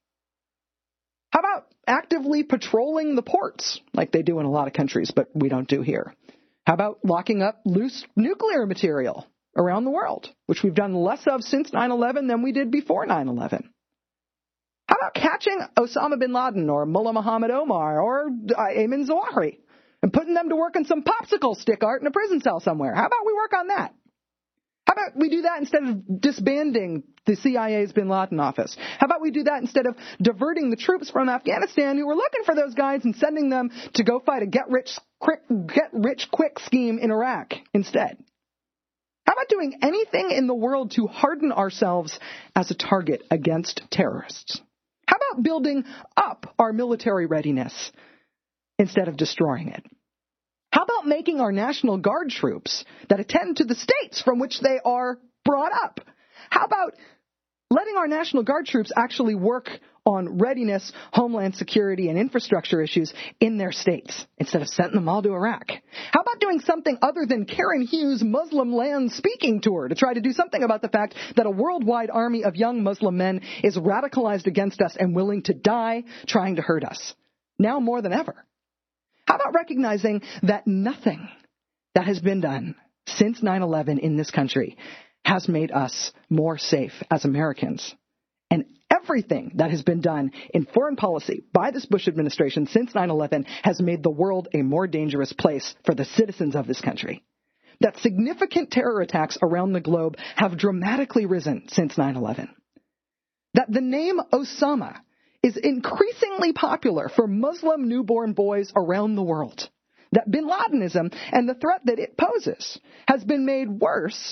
How about actively patrolling the ports like they do in a lot of countries, but we don't do here? How about locking up loose nuclear material around the world, which we've done less of since nine eleven than we did before nine eleven? How about catching Osama bin Laden or Mullah Muhammad Omar or Ayman Zawahiri and putting them to work on some popsicle stick art in a prison cell somewhere? How about we work on that? How about we do that instead of disbanding the C I A's bin Laden office? How about we do that instead of diverting the troops from Afghanistan who were looking for those guys and sending them to go fight a get-rich-quick get-rich-quick scheme in Iraq instead? How about doing anything in the world to harden ourselves as a target against terrorists? How about building up our military readiness instead of destroying it? How about making our National Guard troops that attend to the states from which they are brought up? How about letting our National Guard troops actually work on readiness, homeland security, and infrastructure issues in their states instead of sending them all to Iraq? How about doing something other than Karen Hughes' Muslim land speaking tour to try to do something about the fact that a worldwide army of young Muslim men is radicalized against us and willing to die trying to hurt us, now more than ever? How about recognizing that nothing that has been done since nine eleven in this country has made us more safe as Americans? And everything that has been done in foreign policy by this Bush administration since nine eleven has made the world a more dangerous place for the citizens of this country. That significant terror attacks around the globe have dramatically risen since nine eleven. That the name Osama is increasingly popular for Muslim newborn boys around the world. That bin Ladenism and the threat that it poses has been made worse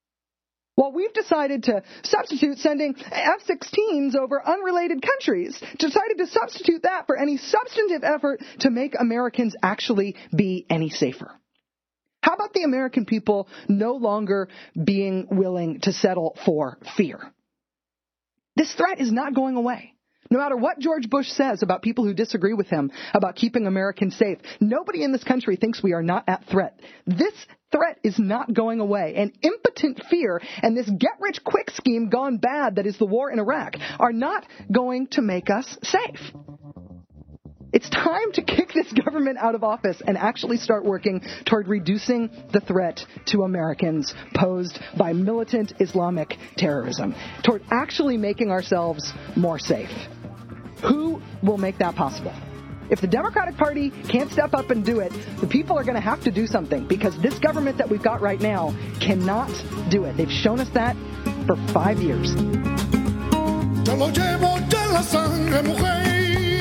while we've decided to substitute sending F sixteens over unrelated countries, decided to substitute that for any substantive effort to make Americans actually be any safer. How about the American people no longer being willing to settle for fear? This threat is not going away. No matter what George Bush says about people who disagree with him about keeping Americans safe, nobody in this country thinks we are not at threat. This threat is not going away. And impotent fear and this get-rich-quick scheme gone bad that is the war in Iraq are not going to make us safe. It's time to kick this government out of office and actually start working toward reducing the threat to Americans posed by militant Islamic terrorism, toward actually making ourselves more safe. Who will make that possible? If the Democratic Party can't step up and do it, the people are going to have to do something, because this government that we've got right now cannot do it. They've shown us that for five years. Yo lo llevo ya en la sangre, mujer.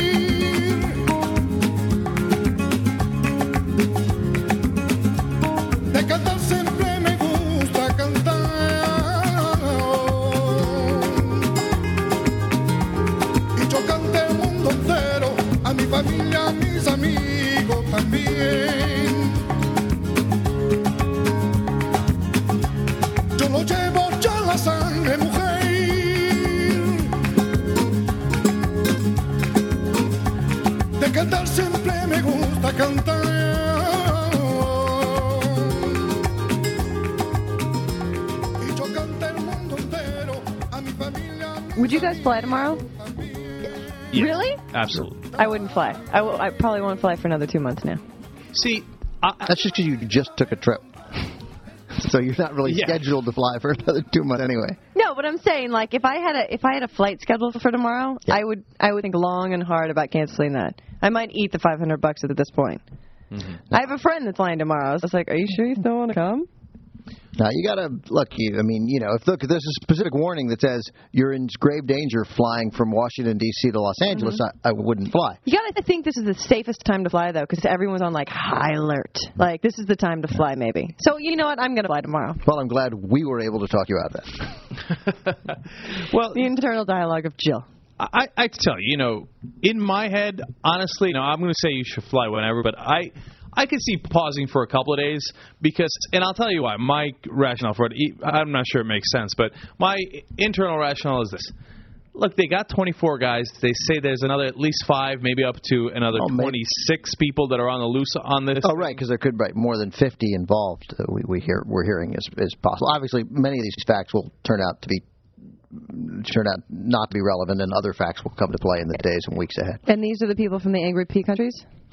De cantar siempre me gusta cantar. Y yo canté el mundo entero, a mi familia, a mis amigos también. Yo lo llevo ya en la sangre, mujer. De cantar siempre me gusta cantar. Would you guys fly tomorrow? Yes, really? Absolutely. I wouldn't fly. I, w- I probably won't fly for another two months now. See, I, that's just because you just took a trip. So you're not really yeah. scheduled to fly for another two months anyway. No, but I'm saying, like, if I had a if I had a flight scheduled for tomorrow, yeah. I would I would think long and hard about canceling that. I might eat the five hundred bucks at this point. Mm-hmm. I have a friend that's flying tomorrow. I was like, are you sure you still want to come? Now, you got to, look, you, I mean, you know, if look, there's a specific warning that says you're in grave danger flying from Washington, D C to Los Angeles, mm-hmm. I, I wouldn't fly. You got to think this is the safest time to fly, though, because everyone's on, like, high alert. Like, this is the time to fly, maybe. So, you know what? I'm going to fly tomorrow. Well, I'm glad we were able to talk you out of that. Well, the internal dialogue of Jill. I, I tell you, you know, in my head, honestly, no, I'm going to say you should fly whenever, but I... I could see pausing for a couple of days because, and I'll tell you why, my rationale for it, I'm not sure it makes sense, but my internal rationale is this. Look, they got twenty-four guys. They say there's another at least five, maybe up to another oh, twenty-six maybe. people that are on the loose on this. Oh, right, because there could be more than fifty involved. Uh, we, we hear, we're hearing is, is possible. Obviously, many of these facts will turn out to be turn out not to be relevant, and other facts will come to play in the days and weeks ahead. And these are the people from the Angry P countries?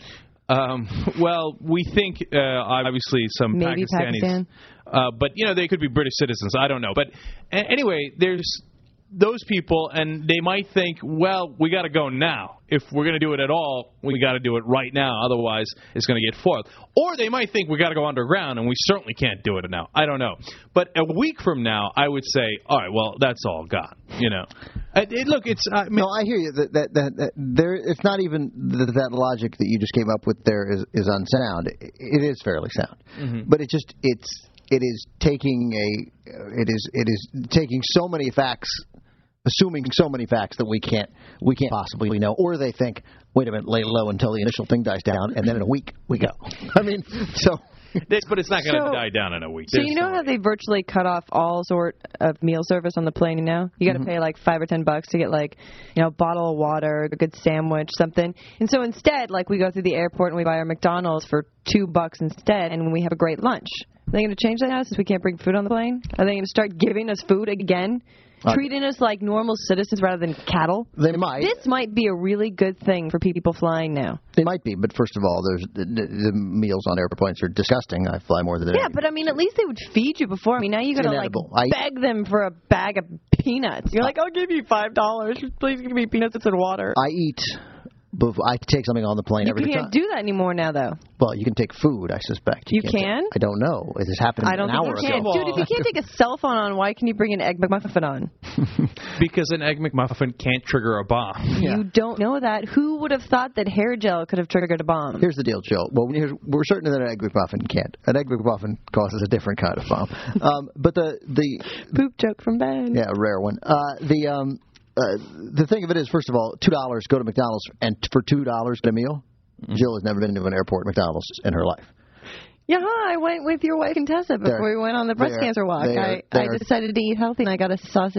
Um, well, we think, uh, obviously, some Maybe Pakistanis. Pakistan. Uh, but, you know, they could be British citizens. I don't know. But a- anyway, there's those people, and they might think, well, we got to go now. If we're going to do it at all, we got to do it right now. Otherwise, it's going to get foiled. Or they might think we got to go underground, and we certainly can't do it now. I don't know. But a week from now, I would say, all right, well, that's all gone, you know. It, it, look, it's. I mean, no, I hear you. That, that, that, that there, it's not even that, that logic that you just came up with there is, is unsound. It, it is fairly sound, mm-hmm. but it just it's it is taking a it is it is taking so many facts, assuming so many facts that we can't we can't possibly know. Or they think, wait a minute, lay low until the initial thing dies down, and then in a week we go. I mean, so. But it's not going to so, die down in a week. So There's you know how they virtually cut off all sort of meal service on the plane now? You got to mm-hmm. pay like five or ten bucks to get like, you know, a bottle of water, a good sandwich, something. And so instead, like we go through the airport and we buy our McDonald's for two bucks instead, and we have a great lunch. Are they going to change that now since we can't bring food on the plane? Are they going to start giving us food again? Treating us like normal citizens rather than cattle? They might. This might be a really good thing for people flying now. They might be, but first of all, there's the, the meals on airplanes are disgusting. I fly more than Yeah, but I mean, at least they would feed you before. I mean, now you got to like I, beg them for a bag of peanuts. You're like, I'll give you five dollars. Please give me peanuts and water. I eat. But I take something on the plane you every time. You can't do that anymore now, though. Well, you can take food, I suspect. You, you can? Take, I don't know. It has happened I don't an think hour you can. ago. Dude, if you can't take a cell phone on, why can you bring an Egg McMuffin on? Because an Egg McMuffin can't trigger a bomb. Yeah. You don't know that. Who would have thought that hair gel could have triggered a bomb? Here's the deal, Jill. Well, we're certain that an Egg McMuffin can't. An Egg McMuffin causes a different kind of bomb. um, but the, the... Poop joke from Ben. Yeah, a rare one. Uh, the... Um, Uh, the thing of it is, first of all, two dollars, go to McDonald's, and for two dollars get a meal? Mm-hmm. Jill has never been to an airport McDonald's in her life. Yeah, I went with your wife and Tessa before they're, we went on the breast cancer walk. I, I decided to eat healthy, and I got a sausage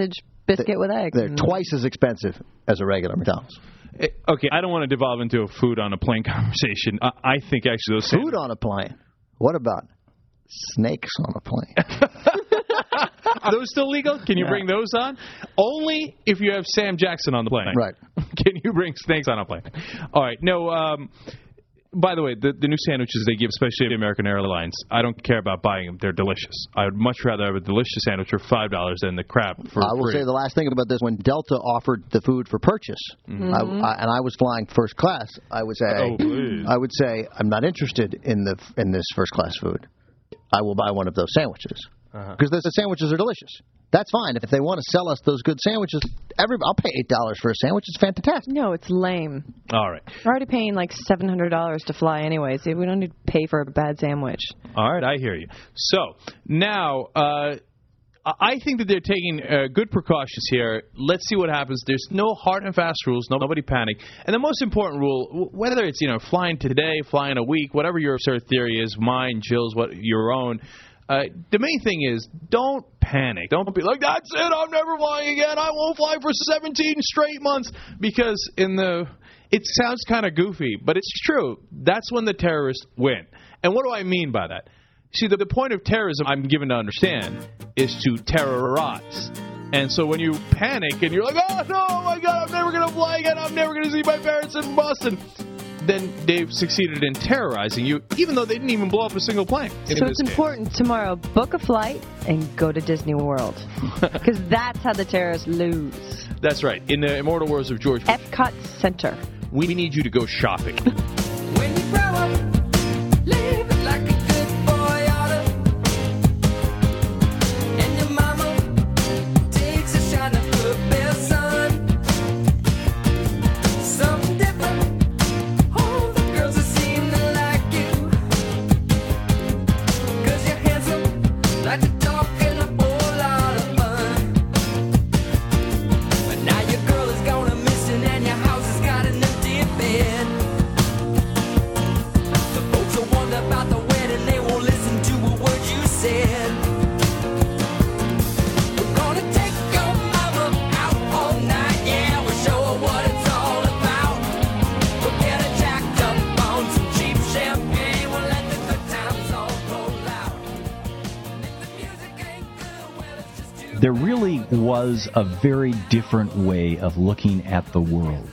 biscuit with eggs. They're twice as expensive as a regular McDonald's. Okay, I don't want to devolve into a food on a plane conversation. I, I think actually those food on a plane. What about snakes on a plane? Are those still legal? Can you yeah. bring those on? Only if you have Sam Jackson on the plane. Right. Can you bring snakes on a plane? All right. No. Um, by the way, the, the new sandwiches they give, especially American Airlines, I don't care about buying them. They're delicious. I would much rather have a delicious sandwich for five dollars than the crap for I will free. say the last thing about this: when Delta offered the food for purchase, mm-hmm. I, I, and I was flying first class, I would say, oh, please. I would say, I'm not interested in the in this first class food. I will buy one of those sandwiches. Because uh-huh. the sandwiches are delicious. That's fine. If they want to sell us those good sandwiches, every, I'll pay eight dollars for a sandwich. It's fantastic. No, it's lame. All right. We're already paying like seven hundred dollars to fly anyways. We don't need to pay for a bad sandwich. All right, I hear you. So, now, uh, I think that they're taking uh, good precautions here. Let's see what happens. There's no hard and fast rules. Nobody panic. And the most important rule, whether it's, you know, flying today, flying a week, whatever your absurd theory is, mine, Jill's, what your own, Uh, the main thing is, don't panic. Don't be like, that's it, I'm never flying again. I won't fly for seventeen straight months. Because in the, it sounds kind of goofy, but it's true. That's when the terrorists win. And what do I mean by that? See, the, the point of terrorism, I'm given to understand, is to terrorize. And so when you panic and you're like, oh, no, oh my God, I'm never going to fly again. I'm never going to see my parents in Boston. Then they've succeeded in terrorizing you, even though they didn't even blow up a single plane. So it's important tomorrow, book a flight and go to Disney World. Because that's how the terrorists lose. That's right. In the immortal words of George Epcot Center. We need you to go shopping. When you grow up, live it like a good boy ought to. And your mama takes a shot at good bear son. Something different. There really was a very different way of looking at the world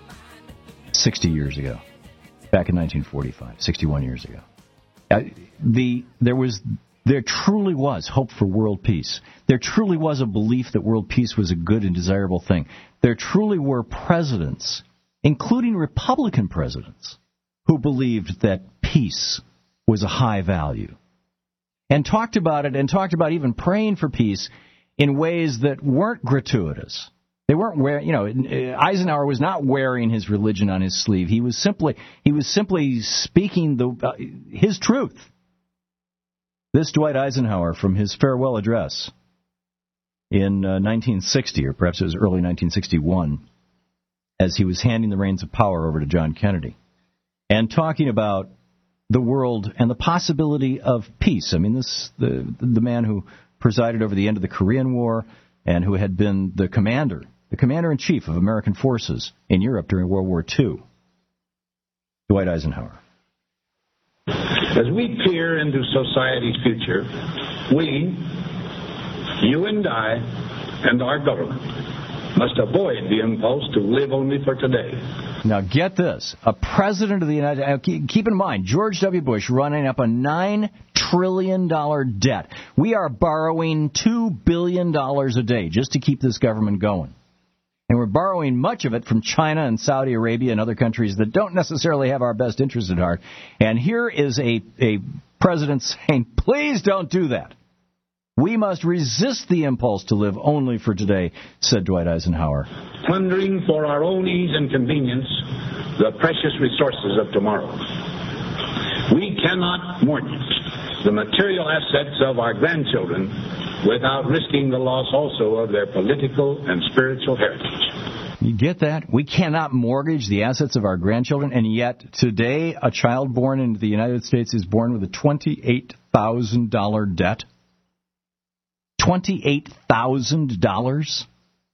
sixty years ago, back in nineteen forty-five, sixty-one years ago. Uh, the there was there truly was hope for world peace. There truly was a belief that world peace was a good and desirable thing. There truly were presidents, including Republican presidents, who believed that peace was a high value and talked about it and talked about even praying for peace in ways that weren't gratuitous. They weren't wearing, you know, Eisenhower was not wearing his religion on his sleeve. He was simply, he was simply speaking the uh, his truth. This Dwight Eisenhower from his farewell address in uh, nineteen sixty, or perhaps it was early nineteen sixty-one, as he was handing the reins of power over to John Kennedy, and talking about the world and the possibility of peace. I mean, this the the man who presided over the end of the Korean War and who had been the commander, the commander-in-chief of American forces in Europe during World War Two, Dwight Eisenhower. As we peer into society's future, we, you and I, and our government must avoid the impulse to live only for today. Now get this, a president of the United States, keep in mind, George W. Bush running up a nine trillion dollars debt. We are borrowing two billion dollars a day just to keep this government going. And we're borrowing much of it from China and Saudi Arabia and other countries that don't necessarily have our best interests at heart. And here is a, a president saying, please don't do that. We must resist the impulse to live only for today, said Dwight Eisenhower. Plundering for our own ease and convenience the precious resources of tomorrow. We cannot mortgage the material assets of our grandchildren without risking the loss also of their political and spiritual heritage. You get that? We cannot mortgage the assets of our grandchildren, and yet today a child born into the United States is born with a twenty-eight thousand dollars debt. twenty-eight thousand dollars?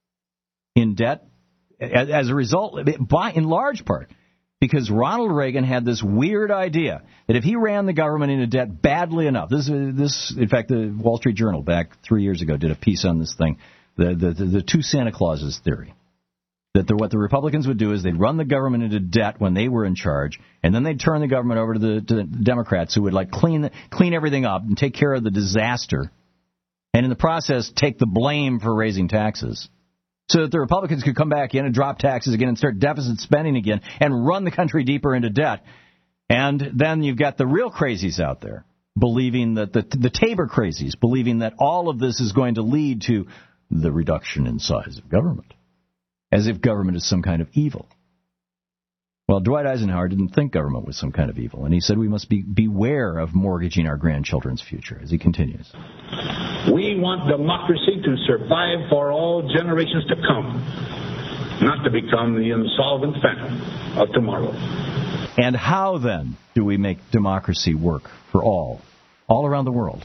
in debt as, as a result, by in large part, because Ronald Reagan had this weird idea that if he ran the government into debt badly enough, this, this, in fact, the Wall Street Journal back three years ago did a piece on this thing, the the, the, the two Santa Clauses theory. That the, what the Republicans would do is they'd run the government into debt when they were in charge, and then they'd turn the government over to the, to the Democrats, who would like clean clean everything up and take care of the disaster, and in the process take the blame for raising taxes, so that the Republicans could come back in and drop taxes again and start deficit spending again and run the country deeper into debt. And then you've got the real crazies out there believing that the the Tabor crazies believing that all of this is going to lead to the reduction in size of government, as if government is some kind of evil. Well, Dwight Eisenhower didn't think government was some kind of evil, and he said we must be beware of mortgaging our grandchildren's future, as he continues. We want democracy to survive for all generations to come, not to become the insolvent phantom of tomorrow. And how, then, do we make democracy work for all, all around the world?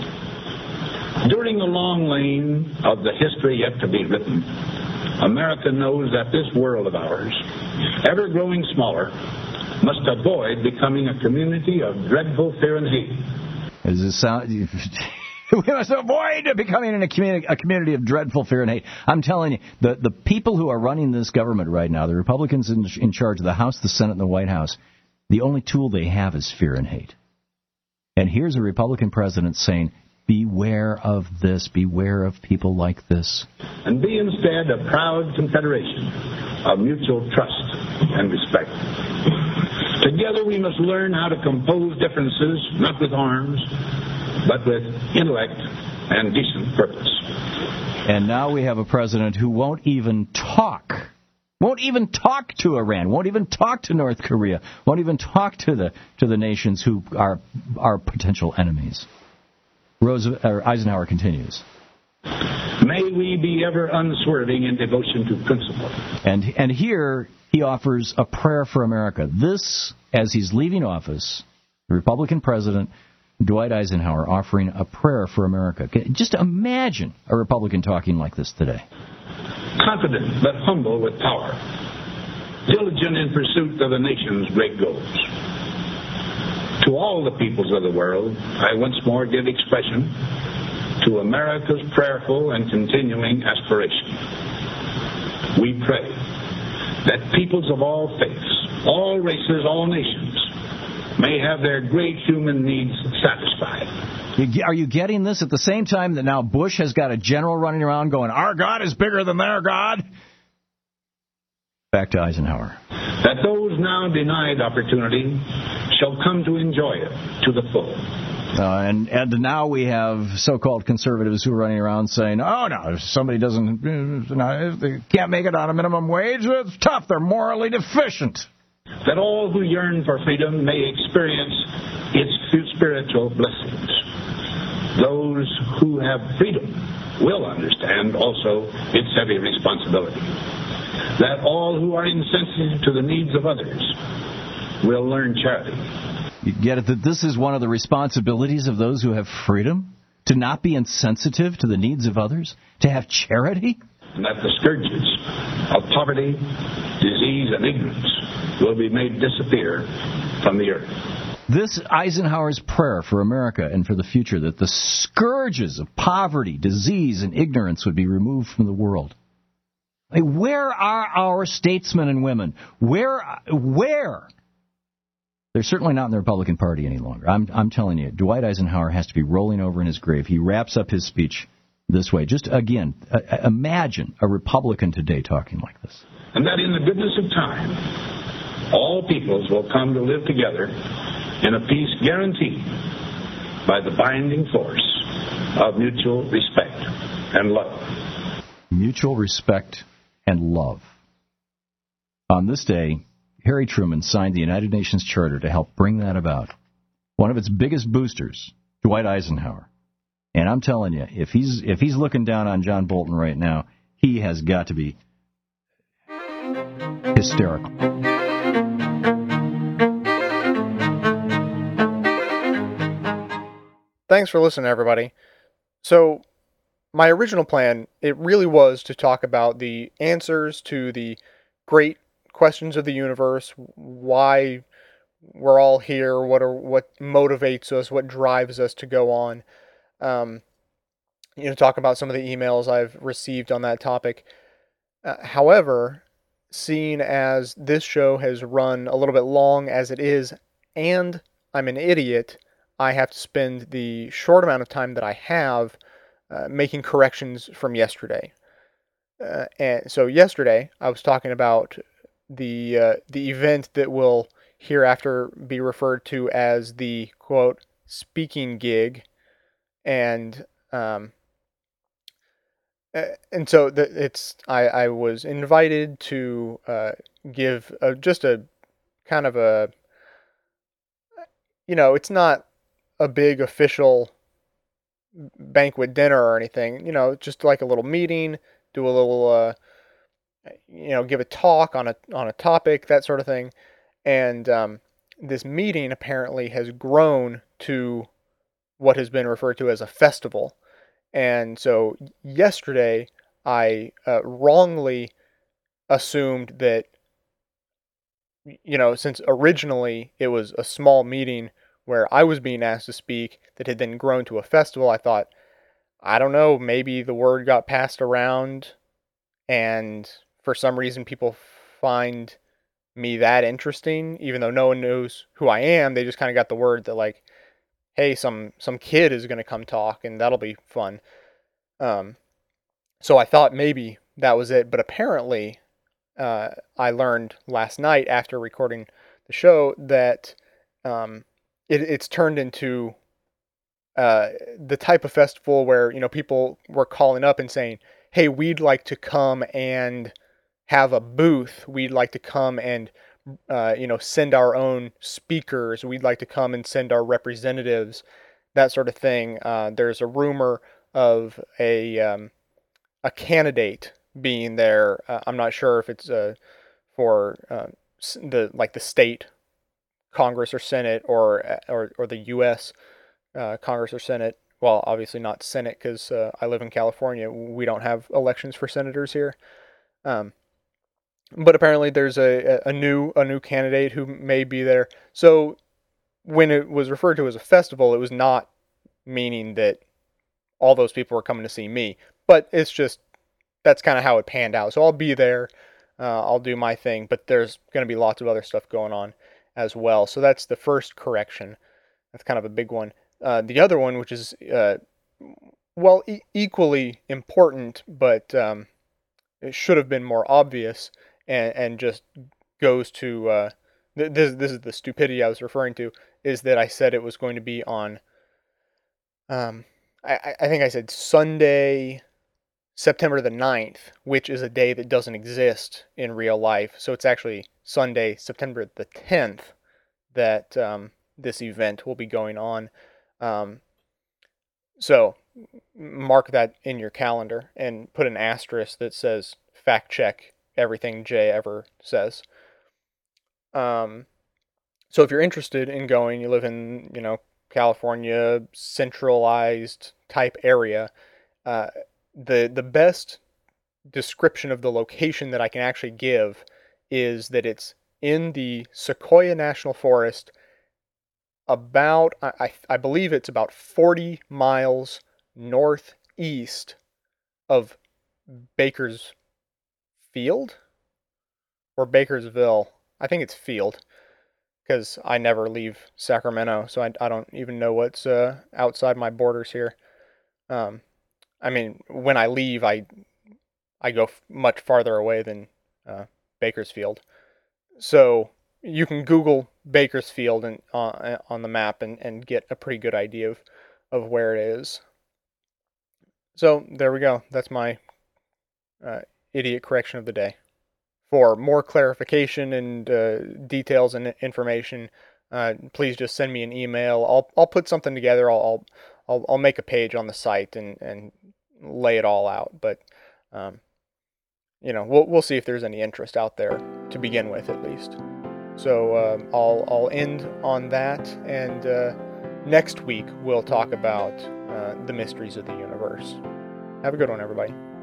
During the long lane of the history yet to be written, America knows that this world of ours, ever growing smaller, must avoid becoming a community of dreadful fear and hate. Does this sound... We must avoid becoming a community, a community of dreadful fear and hate. I'm telling you, the, the people who are running this government right now, the Republicans in, in charge of the House, the Senate, and the White House, the only tool they have is fear and hate. And here's a Republican president saying, beware of this, beware of people like this. And be instead a proud confederation of mutual trust and respect. Together we must learn how to compose differences, not with arms, but with intellect and decent purpose. And now we have a president who won't even talk, won't even talk to Iran, won't even talk to North Korea, won't even talk to the to the nations who are are potential enemies. Roosevelt, or Eisenhower continues. May we be ever unswerving in devotion to principle. And and here he offers a prayer for America. This, as he's leaving office, the Republican president, Dwight Eisenhower, offering a prayer for America. Just imagine a Republican talking like this today. Confident but humble with power, diligent in pursuit of the nation's great goals. To all the peoples of the world, I once more give expression to America's prayerful and continuing aspiration. We pray that peoples of all faiths, all races, all nations, may have their great human needs satisfied. Are you getting this at the same time that now Bush has got a general running around going, our God is bigger than their God? Back to Eisenhower. That those now denied opportunity shall come to enjoy it to the full. Uh, and and now we have so-called conservatives who are running around saying, oh, no, if somebody doesn't, if they can't make it on a minimum wage, it's tough, they're morally deficient. That all who yearn for freedom may experience its spiritual blessings. Those who have freedom will understand also its heavy responsibility. That all who are insensitive to the needs of others will learn charity. You get it, that this is one of the responsibilities of those who have freedom? To not be insensitive to the needs of others? To have charity? And that the scourges of poverty, disease, and ignorance will be made disappear from the earth. This Eisenhower's prayer for America and for the future, that the scourges of poverty, disease, and ignorance would be removed from the world. Like, where are our statesmen and women? Where? Where? They're certainly not in the Republican Party any longer. I'm, I'm telling you, Dwight Eisenhower has to be rolling over in his grave. He wraps up his speech this way. Just, again, uh, imagine a Republican today talking like this. And that in the goodness of time, all peoples will come to live together in a peace guaranteed by the binding force of mutual respect and love. Mutual respect and love. On this day, Harry Truman signed the United Nations Charter to help bring that about. One of its biggest boosters, Dwight Eisenhower. And I'm telling you, if he's if he's looking down on John Bolton right now, he has got to be hysterical. Thanks for listening, everybody. So, my original plan, it really was to talk about the answers to the great questions of the universe, why we're all here, what are what motivates us, what drives us to go on. Um, you know, talk about some of the emails I've received on that topic. Uh, however, seeing as this show has run a little bit long as it is, and I'm an idiot, I have to spend the short amount of time that I have uh, making corrections from yesterday. Uh, and so yesterday, I was talking about the uh, the event that will hereafter be referred to as the, quote, speaking gig, and um, and so the, it's I, I was invited to uh, give a, just a kind of a, you know, it's not a big official banquet dinner or anything, you know, just like a little meeting, do a little, uh, you know, give a talk on a on a topic, that sort of thing. And um, this meeting apparently has grown to what has been referred to as a festival. And so yesterday, I uh, wrongly assumed that, you know, since originally it was a small meeting where I was being asked to speak that had then grown to a festival, I thought, I don't know, maybe the word got passed around and for some reason people find me that interesting, even though no one knows who I am. They just kind of got the word that, like, hey, some some kid is going to come talk and that'll be fun. Um, so I thought maybe that was it, but apparently uh, I learned last night after recording the show that um, it, it's turned into uh, the type of festival where, you know, people were calling up and saying, hey, we'd like to come and have a booth. We'd like to come and, uh, you know, send our own speakers. We'd like to come and send our representatives, that sort of thing. Uh, there's a rumor of a um, a candidate being there. Uh, I'm not sure if it's uh, for uh, the like the state Congress or Senate or or, or the U S uh, Congress or Senate. Well, obviously not Senate because uh, I live in California. We don't have elections for senators here. Um, but apparently there's a, a new a new candidate who may be there. So when it was referred to as a festival, it was not meaning that all those people were coming to see me. But it's just, that's kind of how it panned out. So I'll be there. Uh, I'll do my thing. But there's going to be lots of other stuff going on as well. So that's the first correction. That's kind of a big one. Uh, the other one, which is, uh, well, e- equally important, but um, it should have been more obvious, and, and just goes to, uh, th- this, this is the stupidity I was referring to, is that I said it was going to be on, um, I, I think I said Sunday, September the ninth, which is a day that doesn't exist in real life. So it's actually Sunday, September the tenth, that um, this event will be going on. Um, so mark that in your calendar and put an asterisk that says fact check everything Jay ever says. Um, so if you're interested in going, you live in, you know, California, centralized type area, uh, the, the best description of the location that I can actually give is that it's in the Sequoia National Forest, about, I, I believe it's about forty miles northeast of Bakersfield or Bakersville. I think it's Field, because I never leave Sacramento, so I, I don't even know what's uh, outside my borders here. Um, I mean, when I leave, I I go f- much farther away than uh, Bakersfield. So you can Google Bakersfield and uh, on the map and, and get a pretty good idea of, of where it is. So there we go. That's my uh, idiot correction of the day. For more clarification and uh, details and information, uh, please just send me an email. I'll I'll put something together. I'll I'll I'll make a page on the site and, and lay it all out. But um, you know, we'll we'll see if there's any interest out there to begin with, at least. So um, I'll I'll end on that, and uh, next week we'll talk about uh, the mysteries of the universe. Have a good one, everybody.